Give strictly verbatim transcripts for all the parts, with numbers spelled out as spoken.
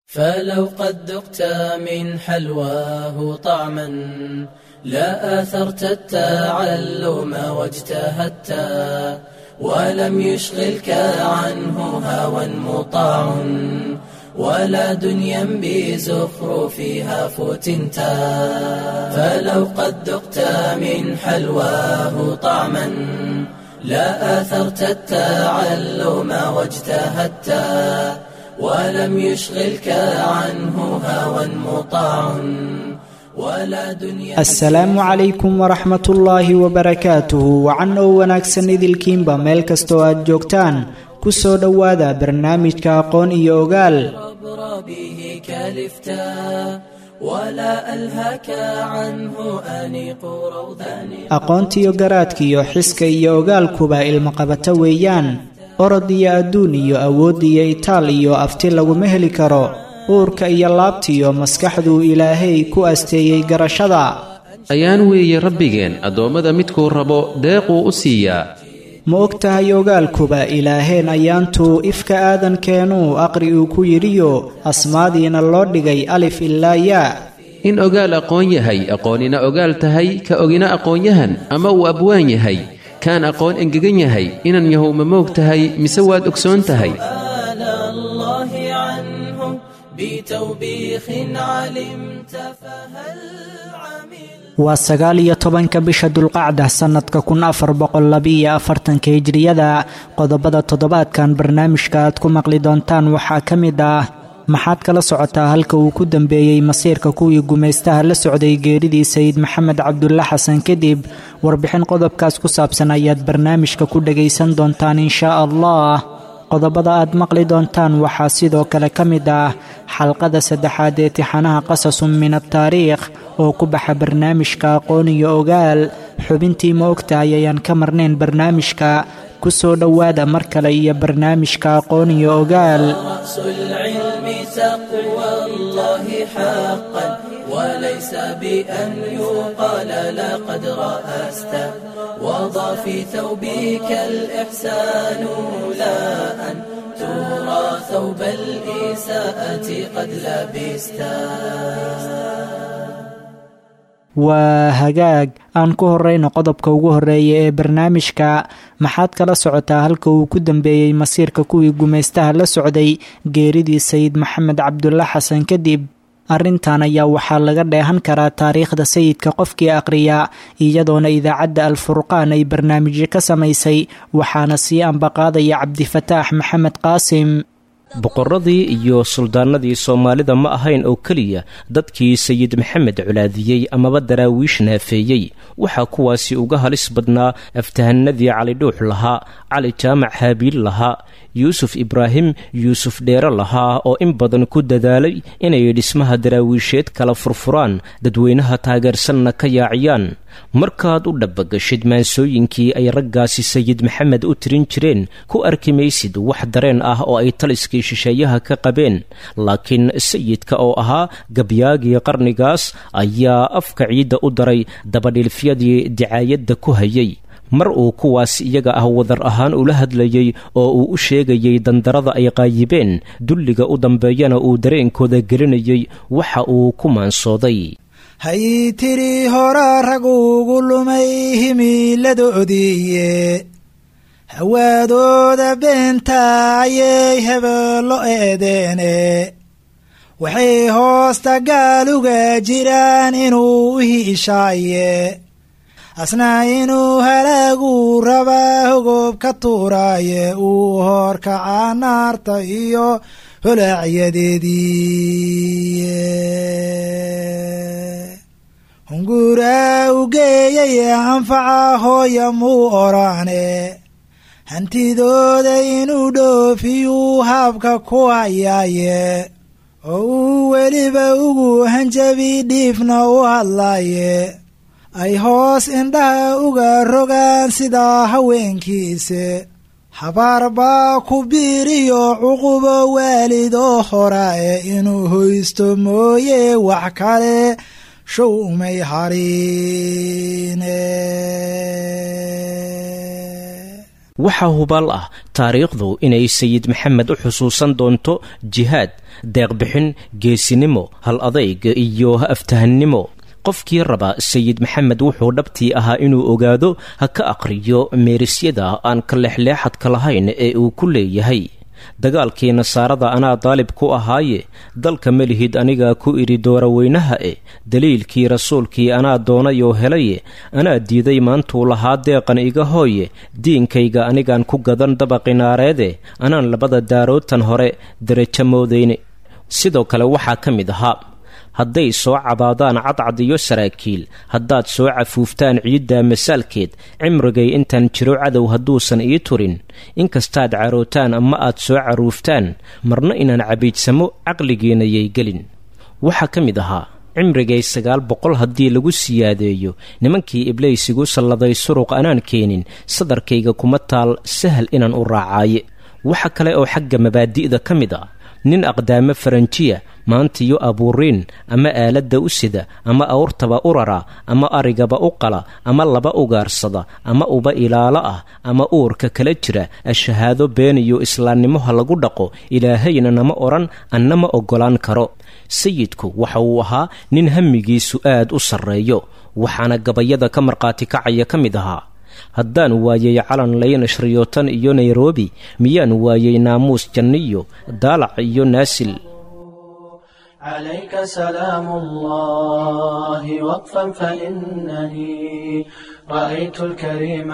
فلو قد ذقت من حلواه طعما لا آثرت التعلم واجتهدت ولم يشغلك عنه هوى مطاع ولا دنيا بزخرفها فتنتا. فلو قد ذقت من حلواه طعما لا آثرت التعلم واجتهدت ولم يشغلك عنه هوى مطاع ولا دنيا. السلام عليكم ورحمة الله وبركاته. وعنو wanaagsan idilkiinba meel kastoo aad joogtaan ku soo dhawaada barnaamijka aqoon iyo ogaal. به كالفتا ولا ألهك عنه أنيق روضان. aqoontiyo garaadkiyo xiska iyo ogaalkuba ilma qabata weeyaan. orod iyo adduun iyo awood iyo itaal iyo afti laguma heli karo. uurka iyo laabtiyo maskaxduu ilaahay ku asteeyey garashada. ayaan weeye rabbigeen addoommada midkuu rabo deequu u siiyaa. ma og tahay ogaalkuba ilaaheen ayaantuu ifka aadankeenuu aqri uu ku yidhiyo asmaadiina loo dhigay alif ilaa yaa. in ogaal aqoon yahay aqoonina ogaal tahay ka ogina aqoonyahan ama uu abwaan yahay kaan aqoon engegan yahay inan yahow ma moog tahay mise waad ogsoon tahay. waa sagaal iyo tobanka bisha dulqacda sannadka kun afar boqol labiiyo afartanka hijriyada. qodobada toddobaadkan barnaamijka aad ku maqli doontaan waxaa ka mid ah: maxaad kala socotaa halka uu ku dambeeyey masiirka kuwii gumaystaha la socday geeridii sayid maxamed cabdulla xasan kadib? warbixin qodobkaas ku saabsan ayaad barnaamijka ku dhagaysan doontaan inshaa allah. qodobada aad maqli doontaan waxaa sidoo kale ka mid ah xalqada saddexaad ee tixanaha qasasun min ataariikh oo ku baxa barnaamijka aqoon iyo ogaal. xubintii ma ogtahay ayaan ka marnayn barnaamijka. ku soo dhowaada mar kale iyo barnaamijka aqoon iyo ogaal. وليس بأن يقال لقد رأست وضع في ثوبك الإحسان لا أن ترى ثوب الإساءة قد لبست. waa hagaag aan ku horeyno qodobka ugu horeeya ee barnaamijka. maxaad kala socotaa halka uu ku dambeeyey masiirka kuwii gumaystaha la socday geeridii sayid maxamed cabdulla xasan kadib? arrintan ayaa waxaa laga dheehan karaa taariikhda sayidka qofkii aqriya, iyadoona idaacadda alfurqaan ay barnaamijyo ka samaysay, waxaana sii ambaqaadaya cabdifataax maxamed qaasim. boqorradii iyo suldaanadii soomaalida ma ahayn oo keliya dadkii sayid maxamed colaadiyey amaba daraawiish naafeeyey. waxaa kuwaasi uga halis badnaa aftahanadii cali dhuux lahaa, cali jaamac haabiil lahaa, yuusuf ibraahim yuusuf dheere lahaa oo in badan ku dadaalay inay dhismaha daraawiisheed kala furfuraan, dadweynaha taageersanna ka yaaciyaan. markaad u dhabbagashid maansooyinkii ay raggaasi sayid maxamed u tirin jireen ku arki maysid wax dareen ah oo ay taliskii shisheeyaha ka qabeen. laakiin sayidka oo ahaa gabyaagii qarnigaas ayaa afka ciidda u daray dabadhiilfyadii dicaayadda ku hayay. mar uu kuwaas iyaga ah wadar ahaan ula hadlayey oo uu u sheegayey dandarada ay qaayibeen, dulliga u dambeeyana uu dareenkooda gelinayey, waxa uu ku maansooday: hay tiri hora rag ugu lumay himiiladoodiiye, hawaadooda beenta ayay hebello eedeene, waxay hoosta gaaluga jiraan inuu u hiishaaye, asna inuu halaagu rabaa hogoob ka tuuraaye, uu horkaca naarta iyo holaacyadeediiye. hunguraa u geeyay anfaca hooya muu oraane, hantidooda inuu dhoofiyuu haabka ku hayaaye, oo uu weliba ugu hanjabi dhiifna u hadlaaye, ay hoos indhaha uga rogaan sidaa haweenkiise. habaar baa ku biiriyo cuqubo waalidoo horaae, inuu hoysto mooye wax kale show umay harine. waxaa hubaal ah taariikhdu inay sayid maxamed u xusuusan doonto jihaad, deeqbixin, geesinimo, hal adayg iyo aftahannimo. qofkii raba sayid maxamed wuxuu dhabtii ahaa inuu ogaado ha ka aqriyo meerisyada aan ka leexleexadka lahayn ee uu ku leeyahay dagaalkii nasaarada anaa daalib ku ahaaye, dalka melihid anigaa ku idhi dooroweynaha e, daliilkii rasuulkii anaa doonayoo helaye, anaa diiday maantuu lahaa deeqan iga hooye, diinkayga anigaan ku gadan dabaqinaareede, anaan labada daarootan hore derajo moodayne. sidoo kale waxaa ka mid ahaa hadday soo cabaadaan cadcad iyo saraakiil, haddaad soo cafuuftaan ciidda masaalkeed, cimrigay intaan jiro cadow hadduusan ii turin, inkastaad carootaan ama aad soo caruuftaan, marna inaan cabiidsamo caqligiina yay gelin. waxaa ka mid ahaa cimrigay sagaal boqol haddii lagu siyaadeeyo, nimankii iblaysigu salladay suruq anaan keenin, sadarkayga kuma taal sahal inaan u raacaaye. waxa kale oo xagga mabaadi'da ka mid a nin aqdaamo faranjiya maantiyo abuuriin ama aaladda u sida ama awrtaba u rara ama arigaba u qala ama laba ugaarsada ama uba ilaalo ah ama uurka kala jira, ashahaado beeniyo islaamnimoha lagu dhaqo, ilaahayna nama odhan anna ma oggolaan karo. sayidku waxa uu ahaa nin hamigiisu aad u sarreeyo, waxaana gabayada ka markhaati kacaya ka mid ahaa haddaan waayay calan layn shriyootan iyo nairobi, miyaan waayay naamuus janniyo daalac iyo naasil. عليك سلام الله وقفا فإنني رأيت الكريم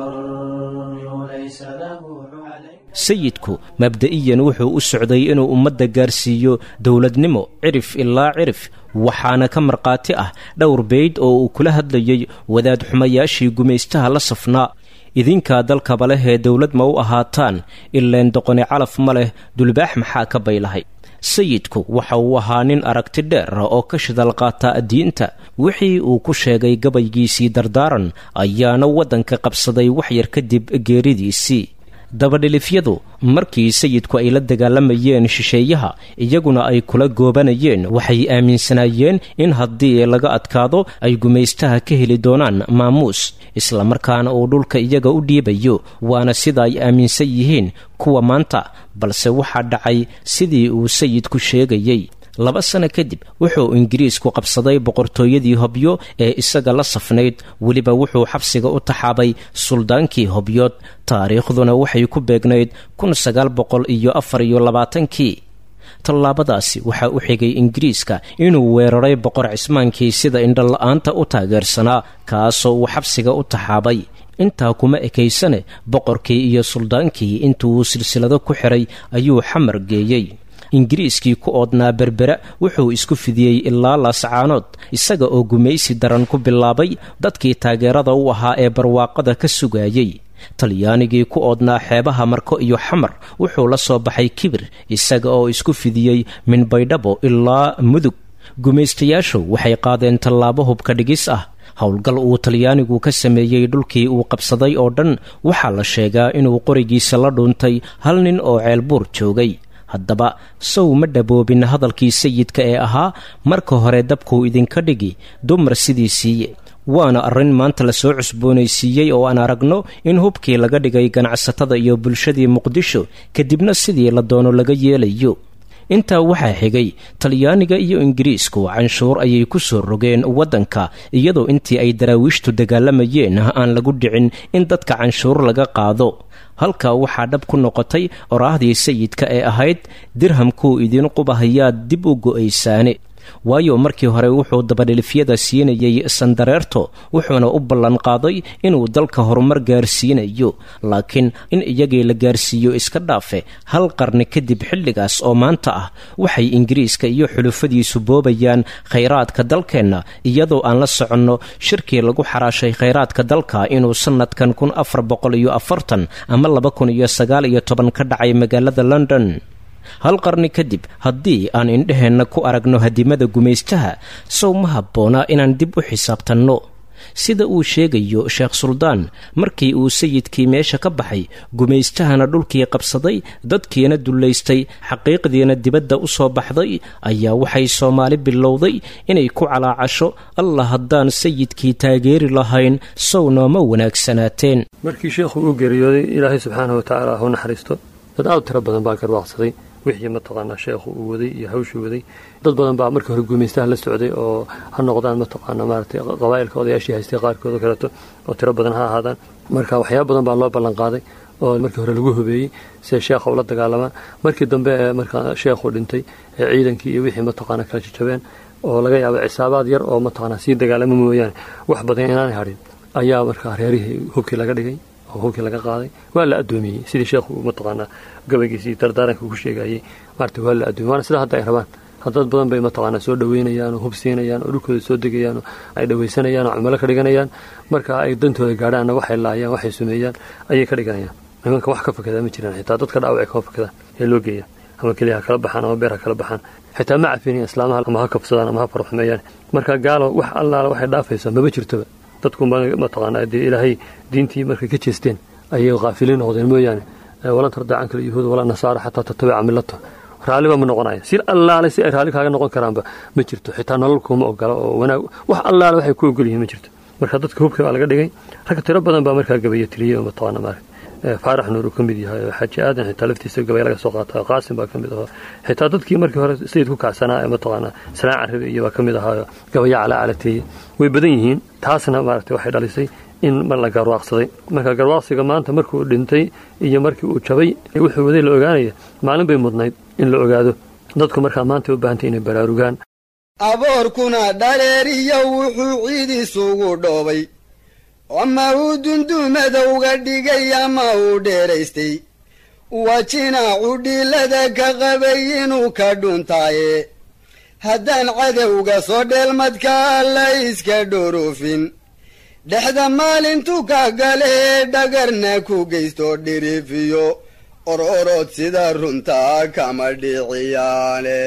الحر ليس له عليك. sayidku mabda'iyan wuxuu u socday inuu ummadda gaarsiiyo dowladnimo cirif ilaa cirif, waxaana ka markhaati ah dhowr beyd oo uu kula hadlayay wadaad xumayaashii gumaystaha la safnaa. idinkaa dalkaba leh ee dowlad ma u ahaataan, ileen doqoni calaf ma leh, dulbaax maxaa ka baylahay. sayidku waxa uu ahaa nin aragti dheer oo ka shidal qaata diinta. wixii uu ku sheegay gabaygiisii dardaaran ayaana waddanka qabsaday waxyar kadib geeridiisii. dabadhilifyadu markii sayidku ay la dagaalamayeen shisheeyaha, iyaguna ay kula goobanayeen, waxay aaminsanaayeen in haddii laga adkaado ay gumaystaha ka heli doonaan maamuus, islamarkaana uu dhulka iyaga u dhiibayo, waana sida ay aaminsan yihiin kuwa maanta. balse waxaa dhacay sidii uu sayidku sheegayey. laba sano kadib wuxuu ingiriisku qabsaday boqortooyadii hobyo ee isaga la safnayd, weliba wuxuu xabsiga u taxaabay suldaankii hobyood. taariikhduna waxay ku beegnayd kun sagaal boqol iyo afar iyo labaatankii. tallaabadaasi waxaa u xigay ingiriiska inuu weeraray boqor cismaankii sida indhola-aanta u taageersanaa, kaasoo uu xabsiga u taxaabay. intaa kuma ekaysane boqorkii iyo suldaankii intuu silsilado ku xiray ayuu xamar geeyey. ingiriiskii ku oodnaa berbera wuxuu isku fidiyey ilaa laascaanood, isaga oo gumaysi daran ku bilaabay dadkii taageerada u ahaa ee barwaaqada ka sugayey. talyaanigii ku oodnaa xeebaha marko iyo xamar wuxuu la soo baxay kibir, isaga oo isku fidiyey min baydhabo ilaa mudug. gumaystayaashu waxay qaadeen tallaabo hubka dhigis ah. howlgal uu talyaanigu ka sameeyey dhulkii uu qabsaday oo dhan waxaa la sheegaa inuu qorigiisa la dhuuntay hal nin oo ceelbuur joogay. haddaba sow ma dhaboobin hadalkii sayidka ee ahaa marka hore dabkuu idinka dhigi dumar sidii siiye. waana arrin maanta la soo cusboonaysiiyey oo aan aragno in hubkii laga dhigay ganacsatada iyo bulshadii muqdisho, kadibna sidii la doono laga yeelayo. intaa waxaa xigay talyaaniga iyo ingiriisku canshuur ayay ku soo rogeen waddanka, iyadoo intii ay daraawiishtu dagaalamayeen aan lagu dhicin in dadka canshuur laga qaado. halkaa waxaa dhab ku noqotay oraahdii sayidka ee ahayd dirhamkuu idin qubahayaa dib u go'aysaane. waayo markii hore wuxuu dabadhilifyada siinayey sandareerto, wuxuuna u ballanqaaday inuu dalka horumar gaarsiinayo, laakiin in iyagii la gaarsiiyo iska dhaafe hal qarni kadib xilligaas oo maanta ah waxay ingiriiska iyo xulufadiisu boobayaan khayraadka dalkeenna, iyadoo aan la soconno shirkii lagu xaraashay khayraadka dalka inuu sannadkan kun afar boqol iyo afartan ama laba kun iyo sagaal iyo toban ka dhacay magaalada london. hal qarni kadib haddii aan indheheenna ku aragno hadimada gumaystaha, sow ma habboonaa inaan dib u xisaabtanno. sida uu sheegayo sheekh suldaan markii uu sayidkii meesha ka baxay gumaystahana dhulkii qabsaday dadkiina dullaystay xaqiiqdiina dibadda u soo baxday ayaa waxay soomaali bilowday inay ku calaacasho allah haddaan sayidkii taageeri lahayn sow nooma wanaagsanaateen. markii sheekhu uu geeriyooday ilaahay subxaanahu watacaala ha u naxariisto dad aad u tiro badan baa garwaaqsaday wixii mataqaanaa sheekhu uu waday iyo hawshuu waday. dad badan baa markii hore gumaystaha la socday oo ha noqdaan mataqaanaa maaragtay qabaa'ilka odayaashii haystay qaarkood oo kaleeto oo tiro badan ha ahaadaan. marka waxyaaba badan baa loo ballan qaaday oo markii hore lagu hubeeyey siday sheekha ula dagaalamaan. markii dambe ee markaa sheekhu dhintay ee ciidankii iyo wixii mataqaanaa kala jajabeen oo laga yaabo cisaabaad yar oo mataqaanaa sii dagaalama mooyaane wax badan inaanay hadhin ayaa markaa reerihii hubkii laga dhigay oo hubkii laga qaaday waa la addoomiyey sidii sheekhu mataqaanaa gabaygiisii dardaaranka ugu sheegayey maarta waa la addoomiyey waana sida hadda ay rabaan. haddad badan bay mataqaanaa soo dhaweynayaan oo hub siinayaan oo dhulkooda soo degayaan oo ay dhawaysanayaan oo cumalo ka dhiganayaan. marka ay dantooda gaadhaanna waxay laayaan waxay sumeeyaan ayay ka dhiganayaan. nimanka wax ka fakadaa ma jiraan xitaa dadka dhaawacay kama fakadaan ee loo geeya ama keliya ha kala baxaan ama beer ha kala baxaan xitaa ma cafinayan islaamaha ama ha kabsadaan ama ha farxumeeyaan. marka gaalo wax allaala waxay dhaafaysaa maba jirtoba. dadku mataqaanaa dee ilaahay diintii markay ka jeesteen ayay qaafiliin noqdeen mooyaane walan tardaa canka alyahuud walaa nasaara xataa tatabica millato raalliba ma noqonaya si allaale si ay raalli kaaga noqon karaanba ma jirto xitaa nolol kuma ogola oo wanaag wax allaale waxay ku ogol yihiin ma jirto. marka dadka hubka baa laga dhigay rag tiro badan baa markaa gabaya tiriyey oo mataqaanaa maarag faarax nuur uu ka mid yahay xaaji aadan xitaa laftiisa gabay laga soo qaataa qaasim baa ka mid ahaa xitaa dadkii markii hore sayid ku kacsanaa ee mataqaanaa salaan carabi iyo baa ka mid ahaa gabaya calaa calateeye way badan yihiin. taasna maaragtay waxay dhalisay in mar la garwaaqsaday. marka garwaaqsiga maanta markuu dhintay iyo markii uu jabay wuxuu waday la ogaanaya maalin bay mudnayd in la ogaado. dadku markaa maanta u baahantay inay baraarugaan. aboorkuna dhaleeriyo wuxuu ciid isugu dhoobay ama uu dundumadowga dhigay ama uu dheeraystay wajinaacu dhilada ka qabay inuu ka dhuntaaye haddaan cadowga soo dheelmadkaa la iska dhorofin dhexda maalintu ka galee dhagarna ku geysto dhirifiyo or orod sida runtaa kama dhiciyaane.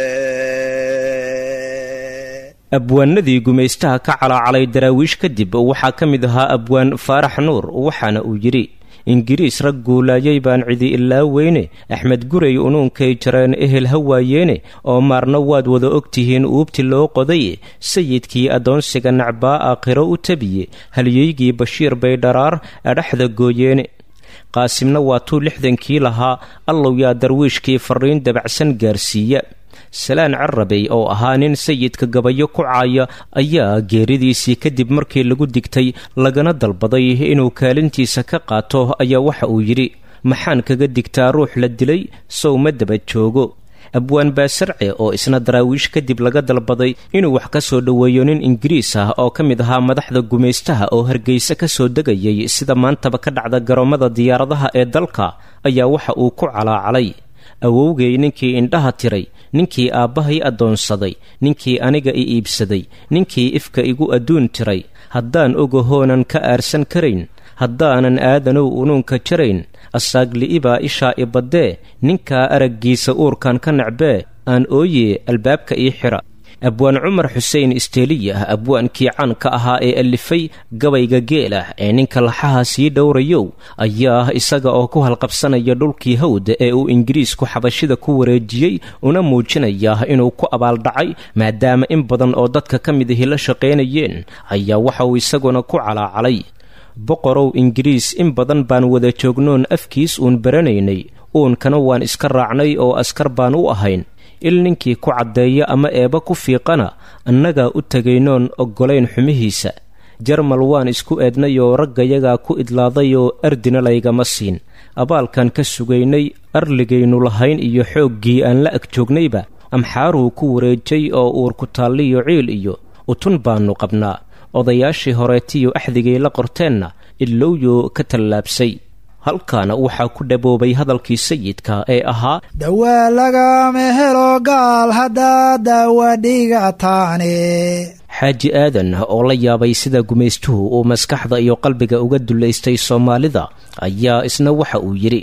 abwaanadii gumaystaha ka calaacalay daraawiish kadib waxaa ka mid ahaa abwaan faarax nuur waxaana uu yidhi ingiriis rag guulaayay baan cidi ilaa weyne axmed gurey unuunkay jareen ehel ha waayeene oo maarna waad wada ogtihiin uubti loo qodaye sayidkii addoonsiga nacbaa aakhiro u tabiye halyeygii bashiir bay dharaar adhaxda gooyeene. qaasimna waa tuu lixdankii lahaa allow yaa darwiishkii farriin dabacsan gaarsiiya. salaan carabey oo ahaa nin sayidka gabayo ku caaya ayaa geeridiisii kadib markii lagu digtay lagana dalbaday inuu kaalintiisa ka qaato ayaa waxa uu yidhi maxaan kaga digtaa ruux la dilay sow ma daba joogo. abwaan baasarce oo isna daraawiish kadib laga dalbaday inuu wax ka soo dhoweeyo nin ingiriis ah oo ka mid ahaa madaxda gumaystaha oo hargeysa ka soo degayay sida maantaba ka dhacda garoomada diyaaradaha ee dalka ayaa waxa uu ku calaacalay awowgay ninkii indhaha tiray ninkii aabbahay addoonsaday ninkii aniga i iibsaday ninkii ifka igu adduun tiray haddaan ogahoonan ka aarsan karayn haddaanan aadanow unuunka jarayn asaagli'ibaa ishaa i baddee ninkaa araggiisa uurkan ka nacbee aan ooye albaabka ii xidha. abwaan cumar xuseen isteeliyah abwaankii caanka ahaa ee allifay gabayga geelah ee ninka laxaha sii dhowrayow ayaa isaga oo ku halqabsanaya dhulkii hawda ee uu ingiriisku xabashida ku wareejiyey una muujinaya inuu ku abaaldhacay maadaama in badan oo dadka ka mid ahi la shaqaynayeen ayaa waxa uu isaguna ku calaacalay boqorow ingiriis in badan baan wada joognoon afkiis uun baranaynay uunkana waan iska raacnay oo askar baan u ahayn il ninkii ku caddeeya ama eeba ku fiiqana annagaa u tegaynoon oggolayn xumihiisa. jarmal waan isku eednay oo raggayagaa ku idlaadayoo ardina laygama siin abaalkan ka sugaynay arligaynu lahayn iyo xooggii aan la ag joognayba amxaaruu ku wareejay oo uur ku taalliyo ciil iyo utun baannu qabnaa odayaashii horeetiyo axdigay la qorteenna ilowyo ka tallaabsay. halkaana waxaa ku dhaboobay hadalkii sayidka ee ahaa dhawaa lagama helo gaal haddaa daawa dhigataane. xaaji aadan oo la yaabay sida gumaystuhu uu maskaxda iyo qalbiga uga dullaystay soomaalida ayaa isna waxa uu yidhi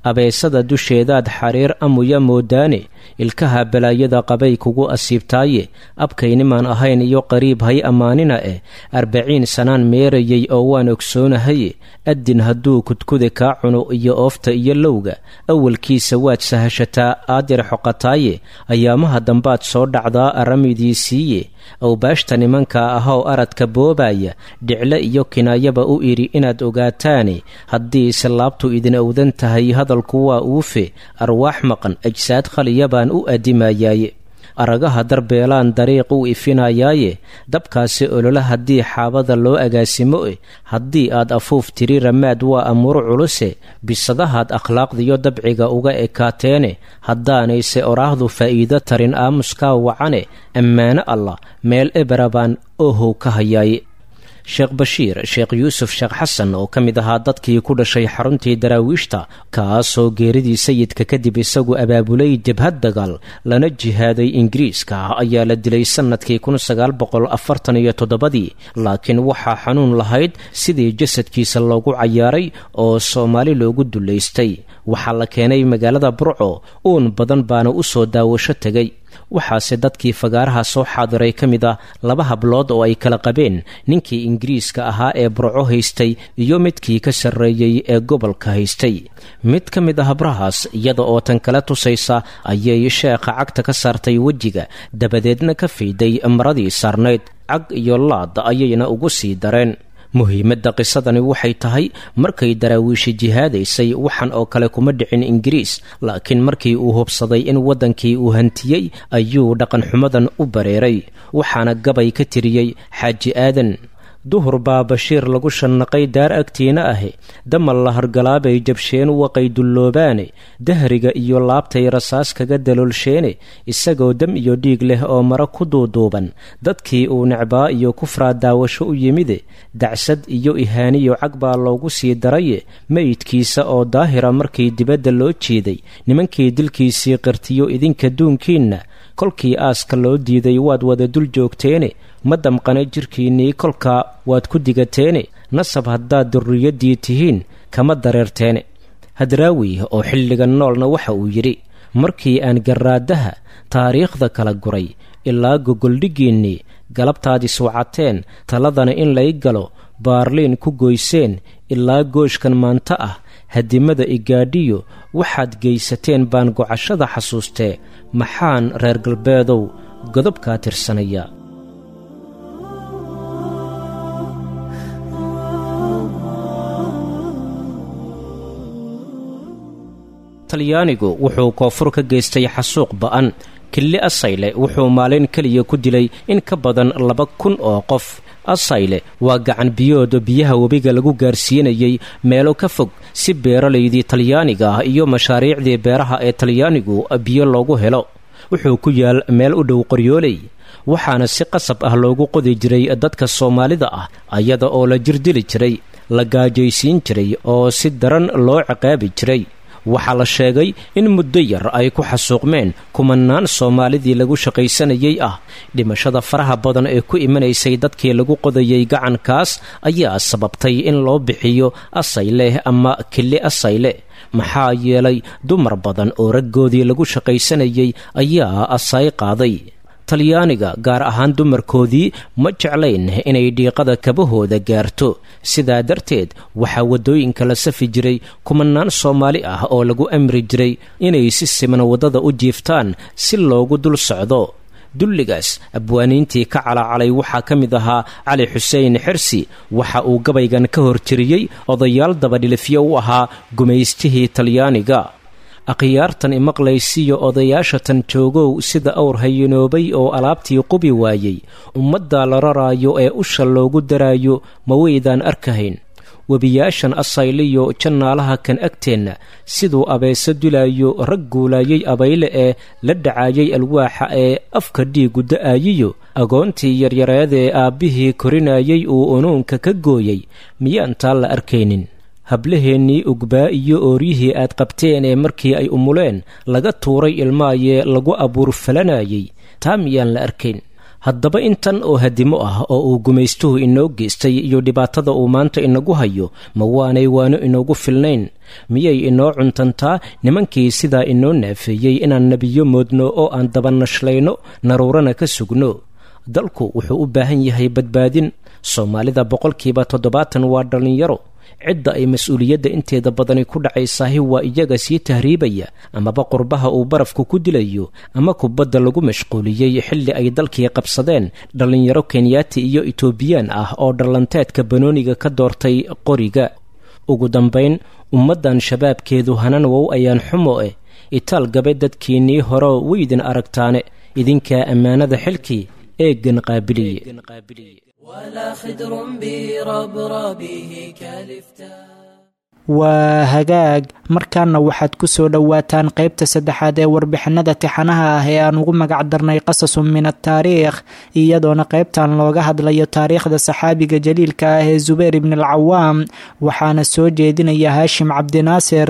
abeesada dusheedaad xariir amuya moodaane ilkaha balaayada qabay kugu asiibtaaye abkaynimaan ahayn iyo qariib hay ammaanina eh arbaciin sanaan meerayay oo waan ogsoonahaye addin hadduu kudkuda kaa cuno iyo oofta iyo lowga awalkiisa waad sahashataa aadir xoqataaye ayaamaha dambaad soo dhacdaa aramidiisiiye awbaashta nimanka ahow aradka boobaya dhicle iyo kinaayaba u idhi inaad ogaataane haddii islaabtu idin owdan tahay hadalku waa uufe arwaax maqan ajsaad khaliya baan u addimayaaye aragaha darbeelaan dariiq u ifinayaaye dabkaasi olola haddii xaabada loo agaasimo eh haddii aad afuuf tiri ramaad waa amuur culuse bisadahaad akhlaaqdiyo dabciga uga ekaateene haddaanayse oraahdu faa'iido tarin aamuskaa wacane ammaano allah meel eberabaan oohow ka hayaaye sheekh bashiir sheekh yuusuf sheekh xasan oo ka mid ahaa dadkii ku dhashay xaruntii daraawiishta kaasoo geeridii sayidka kadib isagu abaabulay jabhad dagaal lana jihaaday ingiriiska ayaa la dilay sannadkii kun sagaal boqol afartan iyo toddobadii laakiin waxaa xanuun lahayd sidii jasadkiisa loogu cayaaray oo soomaali loogu dullaystay waxaa la keenay magaalada burco uun badan baana u soo daawasho tegay waxaase dadkii fagaaraha soo xaadiray ka mid ah laba hablood oo ay kala qabeen ninkii ingiriiska ahaa ee burco haystay iyo midkii ka sarreeyey ee gobolka haystay mid ka mid ah habrahaas iyada oo tan kala tusaysa ayay sheekha cagta ka saartay wejiga dabadeedna ka fiiday maradii saarnayd cag iyo laad ayayna ugu sii dareen muhiimadda qisadani waxay tahay markay daraawiishi jihaadaysay waxan oo kale kuma dhicin ingiriis laakiin markii uu hubsaday in waddankii uu hantiyey ayuu dhaqanxumadan u bareeray waxaana gabay ka tiriyey xaaji aadan duhur baa bashiir lagu shannaqay daar agtiina ahe damal la hargalaabay jabsheen waqay dulloobaane dahriga iyo laabtay rasaas kaga daloolsheene isagoo dam iyo dhiig leh oo mara ku duuduuban dadkii uu necbaa iyo kufraa daawasho u yimide dacsad iyo ihaaniyo cag baa loogu sii daraye meydkiisa oo daahira markii dibadda loo jeeday nimankii dilkiisii qirtiyo idinka duunkiinna kolkii aaska loo diiday waad wada dul joogteene ma damqana jirkiinnii kolkaa waad ku digateene nasab haddaad durriyaddii tihiin kama dareerteene hadraawi oo xilligan noolna waxa uu yidhi markii aan garraadaha taariikhda kala guray ilaa gogoldhiggiinnii galabtaad iswacateen taladana in lay galo baarliin ku goyseen ilaa gooshkan maanta ah hadimada igaadhiyo waxaad geysateen baan gocashada xasuustee maxaan reer galbeedow godobkaa tirsanaya talyaanigu wuxuu koonfur ka geystay xasuuq ba'an killi asayle wuxuu maalin keliya ku dilay in ka badan laba kun oo qof asayle waa gacan biyooda biyaha webiga lagu gaarsiinayay meelo ka fog si beeralaydii talyaaniga ah iyo mashaariicdii beeraha ee talyaanigu biyo loogu helo wuxuu ku yaal meel u dhow qoryooley waxaana si qasab ah loogu qodi jiray dadka soomaalida ah ayada oo la jirdili jiray la gaajaysiin jiray oo si daran loo ciqaabi jiray waxaa la sheegay in muddo yar ay ku xasuuqmeen kumanaan soomaalidii lagu shaqaysanayay ah dhimashada faraha badan ee ku imanaysay dadkii lagu qodayay gacankaas ayaa sababtay in loo bixiyo asayle ama kili asayle maxaa yeelay dumar badan oo raggoodii lagu shaqaysanayay ayaa asay qaaday talyaaniga gaar ahaan dumarkoodii ma jeclayn inay dhiiqada kabahooda gaarto sidaa darteed waxaa waddooyinka la safi jiray kumanaan soomaali ah oo lagu amri jiray inay si siman waddada u jiiftaan si loogu dul socdo dulligaas abwaaniintii ka calacalay waxaa ka mid ahaa cali xuseen xirsi waxa uu gabaygan ka hor jiriyey odayaal dabadhilifyo u ahaa gumaystihii talyaaniga akhyaartan imaqlaysiyo odayaashatan joogow sida awr hayinoobay oo alaabtii qubi waayey ummadda la raraayo ee usha loogu daraayo ma weydaan arkahayn webiyaashan asayliyo jannaalaha kan agteenna siduu abeeso dilaayo rag guulaayay abayle ee la dhacaayay alwaaxa ee afka dhiigu da'aayiyo agoontii yaryareedee aabbihii korinayay uu unuunka ka gooyey miyaan taa la arkaynin hablaheennii ugbaa iyo ooryihii aad qabteen ee markii ay umuleen laga tuuray ilmaayee lagu abuur falanayay taa miyaan la arkayn haddaba intan oo hadimo ah oo uu gumaystuhu inoo geystay iyo dhibaatada uu maanta inagu hayo ma waanay waano inoogu filnayn? miyay inoo cuntantaa nimankii sidaa inoo naafeeyey inaan nebiyo moodno oo aan dabanashlayno naruurana ka sugno? dalku wuxuu u baahan yahay badbaadin. soomaalida boqolkiiba toddobaatan waa dhallinyaro. cidda ay mas-uuliyadda inteeda badani ku dhacaysaahi waa iyaga sii tahriibaya, amaba qurbaha uu barafku ku dilayo, ama kubadda lagu mashquuliyey xilli ay dalkii qabsadeen dhallinyaro kenyaati iyo etoobiyaan ah oo dhallanteedka banooniga ka doortay qoriga. ugu dambayn, ummaddan shabaabkeedu hanan wow ayaan xumo eh itaal gabe dadkiinnii hore weydin aragtaane, idinkaa ammaanada xilkii eeggan qaabiliye. waa hagaag. markaana waxaad ku soo dhowaataan qaybta saddexaad ee warbixinada tixanaha ah ee aan ugu magac darnay qasasun min ataariikh, iyadoona qaybtan looga hadlayo taariikhda saxaabiga jaliilka ah ee zubayr ibn alcawaam. waxaana soo jeedinaya haashim cabdinaasir.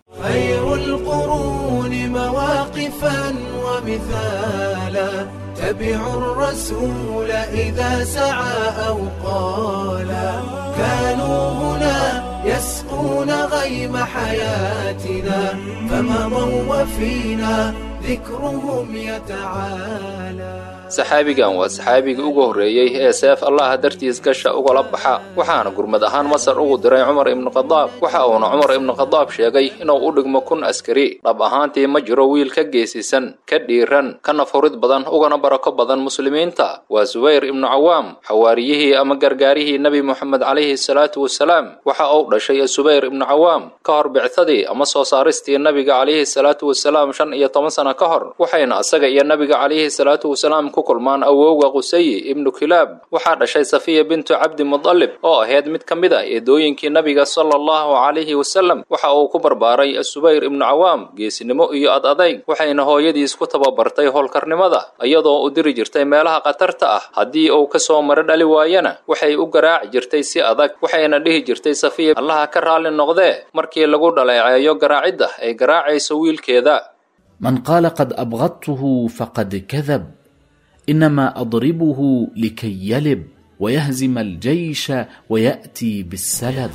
تبعوا الرسول إذا سعى أو قالا، كانوا هنا يسقون غيم حياتنا، فمضوا وفينا ذكرهم يتعالى. saxaabigan waa saxaabigii ugu horreeyey ee seef allaha dartiis gasha ugala baxa, waxaana gurmad ahaan masar ugu diray cumar ibnu khadaab. waxa uuna cumar ibnu khadaab sheegay inuu u dhigmo kun askari. dhab ahaantii ma jiro wiil ka geesisan, ka dhiiran, kana furid badan, ugana barako badan muslimiinta. waa zubayr ibnu cawaam, xawaariyihii ama gargaarihii nebi moxamed calayhi salaatu wasalaam. waxa uu dhashay zubayr ibnu cawaam ka hor bicsadii ama soo saaristii nabiga calayhi salaatu wasalaam shan iyo toban sano ka hor, waxayna asaga iyo nabiga calayhi salaatu wasalaam kulmaan awowga qusayi ibnu kilaab. waxaa dhashay safiya bintu cabdi mudalib oo ahayd mid ka mid a eedooyinkii nabiga sala allahu calayhi wasalam. waxa uu ku barbaaray asubayr ibnu cawaam geesinimo iyo ad adayg, waxayna hooyadiis ku tababartay howlkarnimada, iyadoo u diri jirtay meelaha khatarta ah. haddii uu ka soo maro dhali waayana waxay u garaaci jirtay si adag, waxayna dhihi jirtay safiya allaha ka raalli noqdee markii lagu dhaleeceeyo garaacidda ay garaacayso wiilkeeda. man qaala qad abgadtuhu faqad kadab, إنما أضربه لكي يلب ويهزم الجيش ويأتي بالسلب.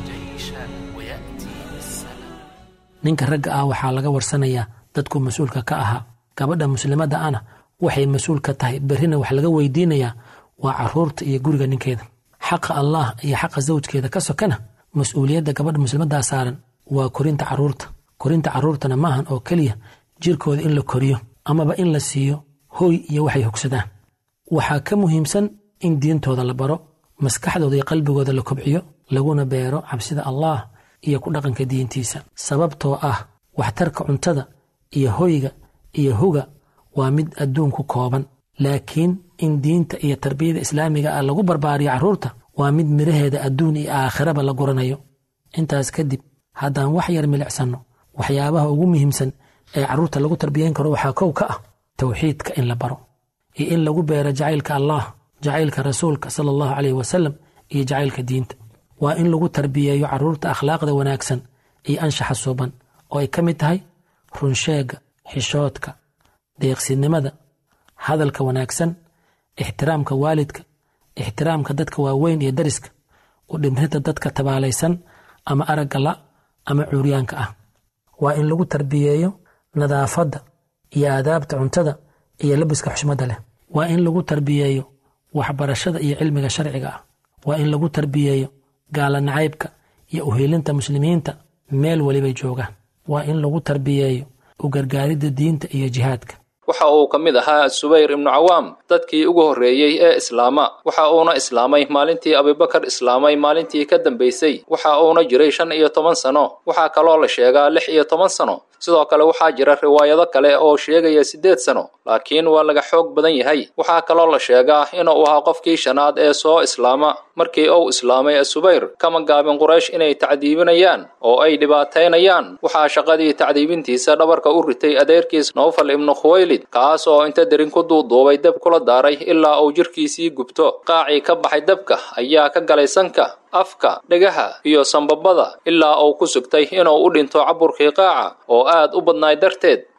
ninka ragga ah waxaa laga warsanayaa dadku mas-uulka ka ahaa. gabadha muslimadda ana waxay mas-uul ka tahay, berrina wax laga weydiinayaa waa caruurta iyo guriga ninkeeda. xaqa allah iyo xaqa zawjkeeda ka sokana, mas-uuliyadda gabadha muslimaddaa saaran waa korinta caruurta. korinta caruurtana maahan oo keliya jirkooda in la koriyo amaba in la siiyo hoy iyo waxay hogsadaan. waxaa ka muhiimsan in diintooda la baro, maskaxdooda iyo qalbigooda la kobciyo, laguna beero cabsida allah iyo ku dhaqanka diintiisa. sababtoo ah waxtarka cuntada iyo hoyga iyo huga waa mid adduun ku kooban, laakiin in diinta iyo tarbiyada islaamiga ah lagu barbaariyo carruurta waa mid miraheeda adduun iyo aakhiraba la guranayo. intaas kadib haddaan wax yar milicsanno waxyaabaha ugu muhiimsan ee carruurta lagu tarbiyayn karo, waxaa kow ka ah tawxiidka in la baro iyo in lagu beero jacaylka allah, jacaylka rasuulka sala allahu calayhi wasalam iyo jacaylka diinta. waa in lagu tarbiyeeyo carruurta akhlaaqda wanaagsan iyo anshaxa suuban oo ay ka mid tahay runsheega, xishoodka, deeqsinimada, hadalka wanaagsan, ixtiraamka waalidka, ixtiraamka dadka waaweyn iyo dariska, u dhimrinta dadka tabaalaysan ama aragga la ama cuuryaanka ah. waa in lagu tarbiyeeyo nadaafadda iyo aadaabta cuntada iyo labiska xushmadda leh. waa in lagu tarbiyeeyo waxbarashada iyo cilmiga sharciga ah. waa in lagu tarbiyeeyo gaala nacaybka iyo uheelinta muslimiinta meel walibay joogaan. waa in lagu tarbiyeeyo u gargaaridda diinta iyo jihaadka. waxa uu ka mid ahaa subayr ibnu cawaam dadkii ugu horreeyey ee islaama. waxa uuna islaamay maalintii abubakar islaamay maalintii ka dambaysay. waxa uuna jiray shan iyo toban sano. waxaa kaloo la sheegaa lix iyo toban sano. sidoo kale waxaa jira riwaayado kale oo sheegaya siddeed sano, laakiin waa laga xoog badan yahay. waxaa kaloo la sheegaa inuu ahaa qofkii shanaad ee soo islaama. markii uu islaamay asubayr kama gaabin quraysh inay tacdiibinayaan oo ay dhibaataynayaan. waxaa shaqadii tacdiibintiisa dhabarka u ritay adeerkiis nawfal ibnu khuwaylid, kaas oo inta derin ku duuduubay dab kula daaray ilaa uu jirkiisii gubto. qaacii ka baxay dabka ayaa ka galay sanka, afka, dhegaha iyo sambabada ilaa uu ku sugtay inuu u dhinto caburkii qaaca oo aad u badnaay darteed.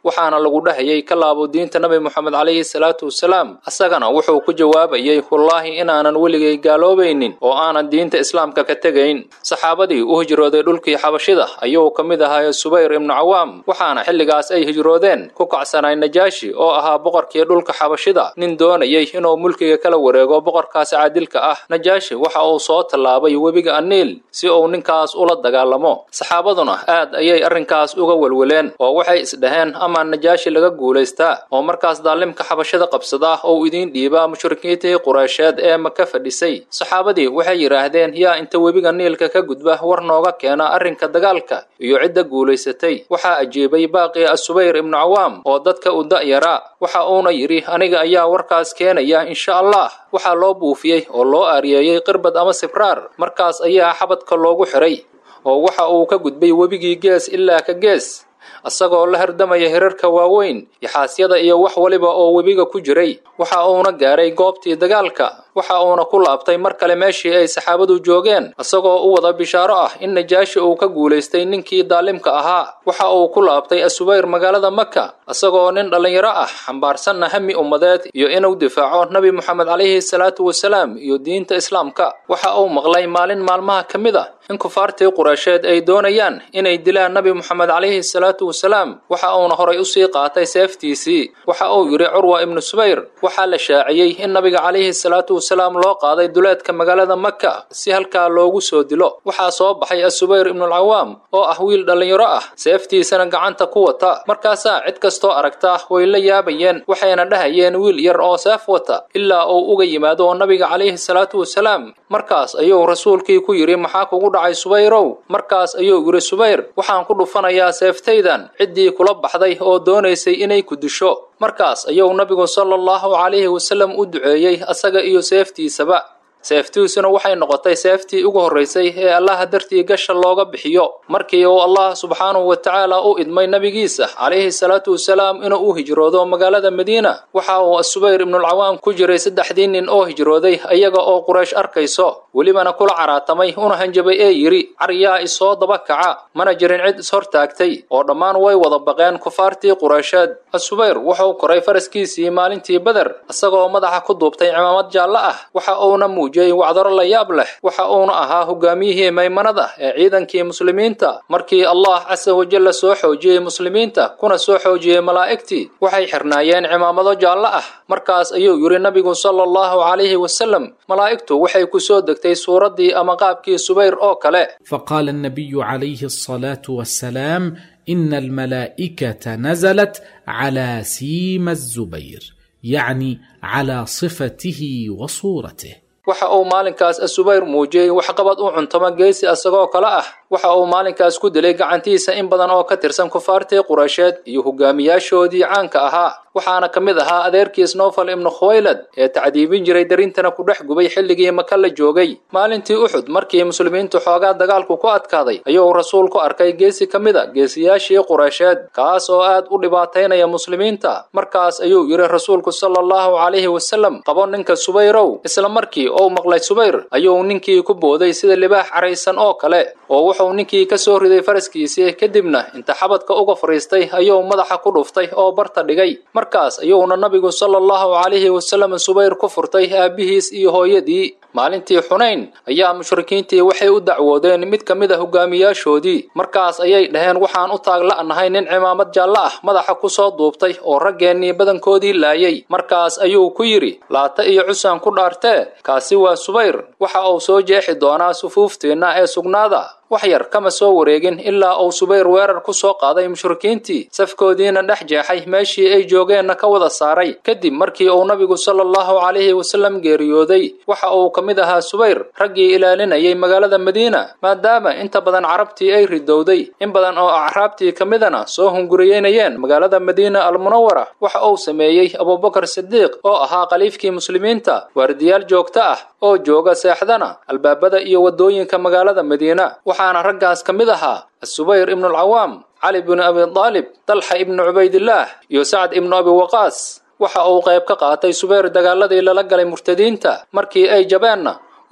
waxaana lagu dhahayay ka laabo diinta nabi moxamed calayhi salaatu wasalaam asagana wuxuu ku jawaabayay wallaahi inaanan weligay gaaloobaynin oo aanan diinta islaamka ka tegayn saxaabadii u hijrooday dhulkii xabashida ayuu ka mid ahaa subayr ibnu cawaam waxaana xilligaas ay hijroodeen ku kacsanay najaashi oo ahaa boqorkii dhulka xabashida nin doonayay inuu mulkiga kala wareego boqorkaas caadilka ah najaashi waxa uu soo tallaabay webiga aniil si uu ninkaas ula dagaalamo saxaabaduna aad ayay arrinkaas uga welweleen oo waxay isdhaheen ama najaashi laga guulaystaa oo markaas daalimka xabashida qabsada oo idiin dhiibaa mushrikiintii quraysheed ee maka fadhisay saxaabadii waxay yiraahdeen yaa inta webiga niilka ka gudba war nooga keena arrinka dagaalka iyo cidda guulaysatay waxaa ajiibay baaqi as-subayr ibnu cawaam oo dadka u da'yara waxa uuna yidhi aniga ayaa warkaas keenaya insha allah waxaa loo buufiyey oo loo aariyeeyey qirbad ama sibraar markaas ayaa xabadka loogu xiray oo waxa uu ka gudbay webigii gees ilaa ka gees asagoo la hardamaya hirarka waaweyn yaxaasyada iyo wax waliba oo webiga ku jiray waxa uuna gaaray goobtii dagaalka waxa uuna ku laabtay mar kale meeshii ay saxaabadu joogeen asagoo u wada bishaaro ah in najaashi uu ka guulaystay ninkii daalimka ahaa waxa uu ku laabtay as-subayr magaalada maka asagoo nin dhallinyaro ah xambaarsanna hami ummadeed iyo inuu difaaco nabi moxamed calayhi salaatu wasalaam iyo diinta islaamka waxa uu maqlay maalin maalmaha ka mid ah in kufaartii quraysheed ay doonayaan inay dilaan nabi moxamed calayhi salaatu wasalaam waxa uuna horay usii qaatay seeftiisii waxa uu yidhi curwa ibnu subayr waxaa la shaaciyey in nabiga calayhi salaatu wasalaam loo qaaday duleedka magaalada maka si halkaa loogu soo dilo waxaa soo baxay as-subayr ibnu alcawaam oo ah wiil dhallinyaro ah seeftiisana gacanta ku wata markaasaa cid kastoo aragta way la yaabayeen waxayna dhahayeen wiil yar oo seef wata ilaa uu uga yimaado nabiga calayhi salaatu wasalaam markaas ayuu rasuulkii ku yidhi maxaa kugu dhacay subayrow markaas ayuu yidhi subayr waxaan ku dhufanayaa seeftaydan ciddii kula baxday oo doonaysay inay ku disho markaas ayuu nabigu sala allahu calayhi wasallam u duceeyey asaga iyo seeftiisaba seeftiisuna waxay noqotay seeftii ugu horreysay ee allaha dartii gasha looga bixiyo markii uu allah subxaanahu wa tacaala u idmay nabigiisa calayhi salaatu wasalaam inuu u hijroodo magaalada madiina waxa uu as-subayr ibnulcawaam ku jiray saddexdii nin oo hijrooday iyaga oo quraysh arkayso welibana kula caraatamay una hanjabay ee yidhi caryaa isoo daba kaca mana jirin cid ishortaagtay oo dhammaan way wada baqeen kufaartii quraysheed as-subayr wuxuu koray faraskiisii maalintii beder isagoo madaxa ku duubtay cimaamad jaallo ah waxa uuna wacdaro la yaab leh waxa uuna ahaa hogaamiyihii maymanada ee ciidankii muslimiinta markii allah casa wajalla soo xoojiyey muslimiinta kuna soo xoojiyey malaa'igtii waxay xirnaayeen cimaamado jaallo ah markaas ayuu yidhi nabigu sala allahu calayhi wasallam malaa'igtu waxay ku soo degtay suuraddii ama qaabkii subayr oo kale faqaala annabiyu calayhi asalaatu wassalaam ina almalaa'ikata nazalat calaa siima azubayr yacni calaa sifatihi wa suuratih waxa uu maalinkaas as-subayr muujiyey waxqabad u cuntama geesi asagoo kale ah waxa uu maalinkaas ku dilay gacantiisa in badan oo ka tirsan kufaartii quraysheed iyo hogaamiyaashoodii caanka ahaa waxaana ka mid ahaa adeerkii snowfal ibnu khuwaylad ee tacdiibin jiray darintana ku dhex gubay xilligii maka la joogay maalintii uxud markii muslimiintu xoogaa dagaalku ku adkaaday ayuu rasuulku arkay geesi ka mid a geesiyaashii quraysheed kaas oo aad u dhibaataynaya muslimiinta markaas ayuu yidhi rasuulku sala allahu calayhi wasallam qabo ninka subayrow isla markii ou maqlay subayr ayuu ninkii ku booday sida libaax caraysan oo kale oo wuxuu ninkii ka soo riday faraskiisii kadibna inta xabadka uga fariistay ayuu madaxa ku dhuftay oo barta dhigay markaas ayuuna nabigu sala allahu calayhi wasallam subayr ku furtay aabbihiis iyo hooyadii maalintii xunayn ayaa mushrikiintii waxay u dacwoodeen mid ka mid a hogaamiyaashoodii markaas ayay dhaheen waxaan u taag la'nahay nin cimaamad jaallo ah madaxa ku soo duubtay oo raggeennii badankoodii laayay markaas ayuu ku yidhi laata iyo cusaan ku dhaartee kaasi waa subayr waxa uu soo jeexi doonaa sufuufteenna ee sugnaada wax yar kama soo wareegin ilaa uu subayr weerar ku soo qaaday mushrikiintii safkoodiina dhex jeexay meeshii ay joogeenna ka wada saaray kadib markii uu nabigu sala allahu calayhi wasallam geeriyooday waxa uu ka mid ahaa subayr raggii ilaalinayay magaalada madiina maadaama inta badan carabtii ay ridowday in badan oo acraabtii ka midana soo hunguriyeynayeen magaalada madiina almunawara waxa uu sameeyey abubakar sidiiq oo ahaa khaliifkii muslimiinta waardiyaal joogto ah oo jooga seexdana albaabada iyo waddooyinka magaalada madiina waxaana raggaas ka mid ahaa as-subayr ibnu alcawaam cali bnu abi daalib talxa ibnu cubaydillaah iyo sacd ibnu abi waqaas waxa uu qayb ka qaatay subayr dagaaladii lala galay murtadiinta markii ay jabeenna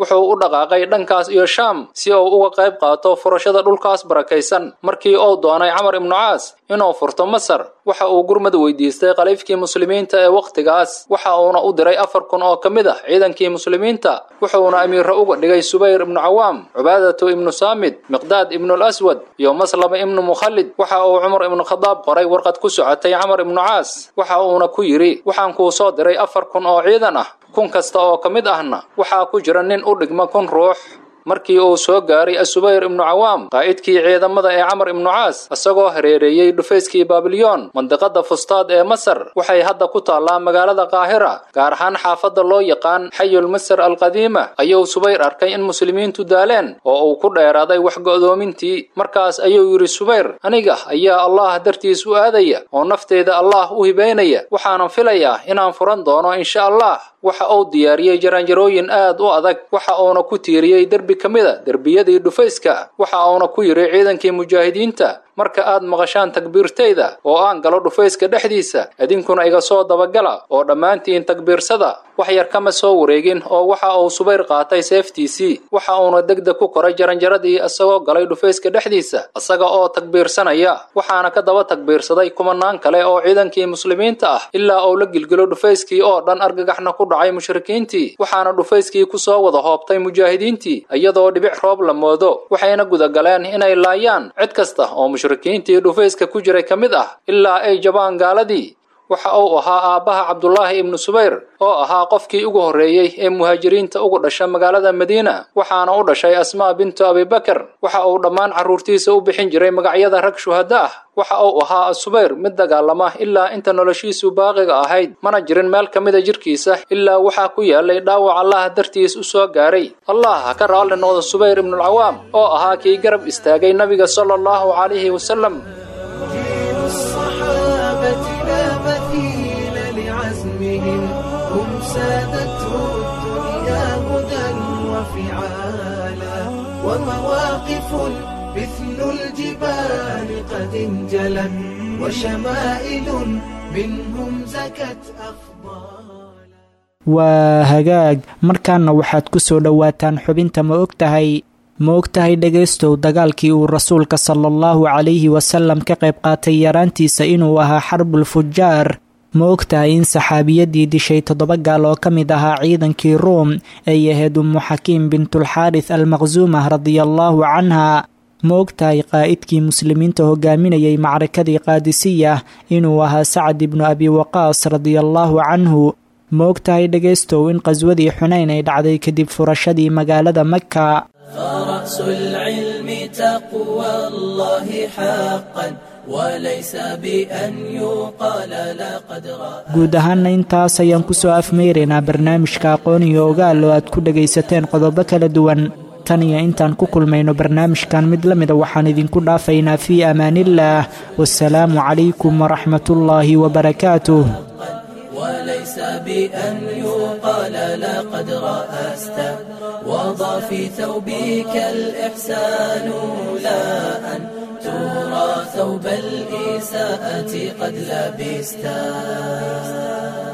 wuxuu u dhaqaaqay dhankaas iyo shaam si uu uga qayb qaato furashada dhulkaas barakaysan markii uu doonay camar ibnu caas inuu furto masar waxa uu gurmad weydiistay khaliifkii muslimiinta ee wakhtigaas waxa uuna u diray afar kun oo ka mid ah ciidankii muslimiinta wuxuuna amiirra uga dhigay subayr ibnu cawaam cubaadatu ibnu saamid miqdaad ibnu laswad iyo maslama ibnu mukhallid waxa uu cumar ibnu khadaab qoray warqad ku socotay camar ibnu caas waxa uuna ku yidhi waxaan kuu soo diray afar kun oo ciidan ah kun kasta oo ka mid ahna waxaa ku jira nin u dhigma kun ruux markii uu soo gaaray asubayr ibnu cawaam qaa'idkii ciidamada ee camar ibnu caas isagoo hareereeyey dhufayskii baabilyoon mandiqada fustaad ee masar waxay hadda ku taallaa magaalada qaahira gaar ahaan xaafadda loo yaqaan xayul masar alqadiima ayuu subayr arkay in muslimiintu daaleen oo uu ku dheeraaday wax go'doomintii markaas ayuu yidhi subayr aniga ayaa allah dartiis u aadaya oo nafteeda allah u hibaynaya waxaanan filayaa inaan furan doono insha allah waxa uu diyaariyey jaranjarooyin aad u adag waxa uuna ku tiiriyey derbi ka mid a derbiyadii dhufayska waxa uuna ku yidhi ciidankii mujaahidiinta marka aad maqashaan takbiirtayda oo aan galo dhufayska dhexdiisa idinkuna iga soo dabagala oo dhammaantiin takbiirsada wax yar kama soo wareegin oo waxa uu subayr qaatay seeftiisii waxa uuna degdeg ku koray jaranjaradii isagoo galay dhufayska dhexdiisa isaga oo takbiirsanaya waxaana ka daba takbiirsaday kumanaan kale oo ciidankii muslimiinta ah ilaa uu la gilgilo dhufayskii oo dhan argagaxna ku dhacay mushrikiintii waxaana dhufayskii ku soo wada hoobtay mujaahidiintii iyadoo dhibic roob la moodo waxayna gudagaleen inay laayaan cid kasta oo mushrikiintii dhufayska ku jiray ka mid ah ilaa ay jabaan gaaladii waxa uu ahaa aabbaha cabdulaahi ibnu subayr oo ahaa qofkii ugu horreeyey ee muhaajiriinta ugu dhasha magaalada madiina waxaana u dhashay asmaa bintu abibakar waxa uu dhammaan carruurtiisa u bixin jiray magacyada rag shuhada ah waxa uu ahaa subayr mid dagaalama ilaa inta noloshiisu baaqiga ahayd mana jirin meel ka mida jirkiisa ilaa waxaa ku yaalay dhaawac allah dartiis u soo gaaray allah ha ka raalli noqdo subayr ibnualcawaam oo ahaa kii garab istaagay nabiga sala allahu calayhi wasalam هم سادته الدنيا هدى وفعالا ومواقف مثل الجبال قد انجلت وشمائل منهم زكت أفضالا waa hagaag markaana waxaad ku soo dhowaataan xubinta ma og tahay ma og tahay dhegaystow dagaalkii uu rasuulka sala allahu calayhi wasalam ka qayb qaatay yaraantiisa inuu ahaa xarbul fujaar ma og tahay in saxaabiyadii dishay toddoba gaal oo ka mid ahaa ciidankii ruum ay ahayd ummu xakiim bintulxaaris almaqsuumah radiallaahu canha ma og tahay qaa'idkii muslimiinta hogaaminayay macrakadii qaadisiyah inuu ahaa sacad ibnu abi waqaas radiallaahu canhu ma og tahay dhegaystow in qaswadii xunayn ay dhacday kadib furashadii magaalada maka فرأس العلم تقوى الله حقا وليس بأن يقال لقد رأى guud ahaana intaas ayaan ku soo afmeyraynaa barnaamijka aqoon iyo ogaal oo aad ku dhagaysateen qodobo kala duwan tan iyo intaan ku kulmayno barnaamijkan mid la mida waxaan idinku dhaafaynaa fii amaanillaah wasalaamu calaykum waraxmatullaahi wabarakaatuh وليس بأن يقال لقد رأست وضع في ثوبك الإحسان لا أن ترى ثوب الإساءة قد لبستا